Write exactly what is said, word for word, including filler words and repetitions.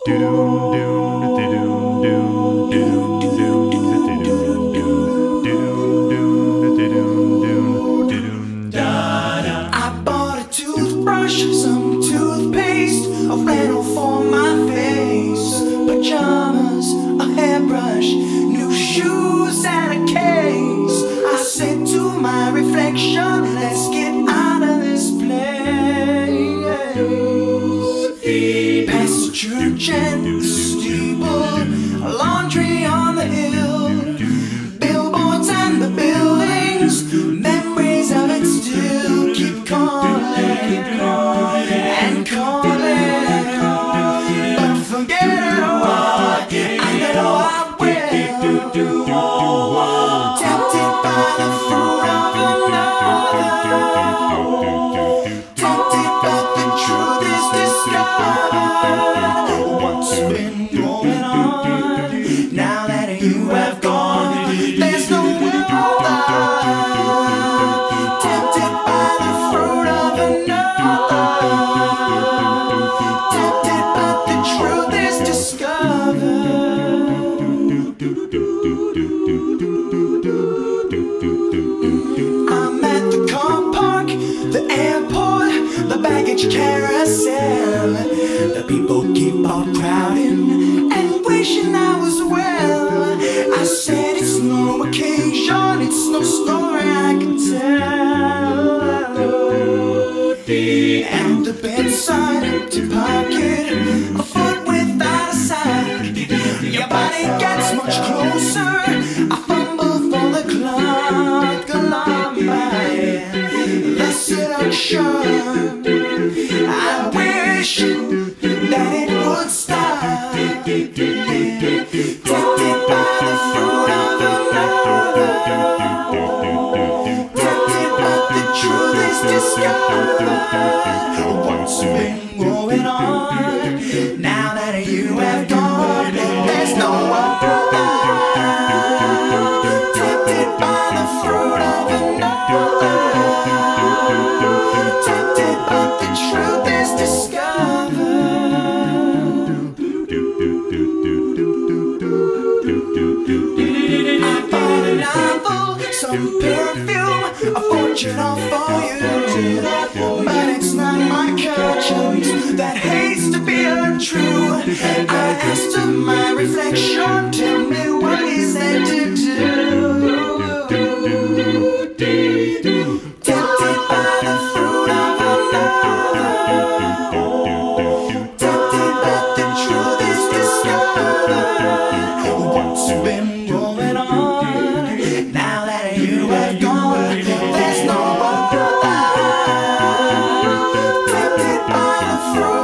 I bought a toothbrush, some toothpaste, a flannel for my face, pajamas, a hairbrush, new shoes and a case. I said to my reflection, let's get out of this place. Past the church and the steeple, laundry on the hill, billboards and the buildings, memories of it still keep calling and calling. But forget it all, I know I will. Tempted by the fruit of another, tempted but the truth is discovered. What's been going on now that you have gone? There's no other. Tempted by the fruit of another, tempted but the truth is discovered. I'm at the car park, the airport, the baggage carousel. The people keep on crowding and wishing I was well. I said it's no occasion, it's no story I can tell. And the bedside empty pocket, a foot without a sign. Your body gets much closer, I fumble for the clock along by. The seduction, I wish that it would stop. Tempted by the fruit of another, tempted but the truth is discovered. What's been going on now that you have gone? There's no other. Tempted by the fruit of another, tempted but the truth is discovered. I bought a novel, some perfume, a fortune all for you, but it's not my conscience that hates to be untrue. I asked of my reflection, tell me what is there to do? Tempted by the fruit of another, tempted but the truth is discovered. What's been going on now that you have gone? There's no other. Tempted by the fruit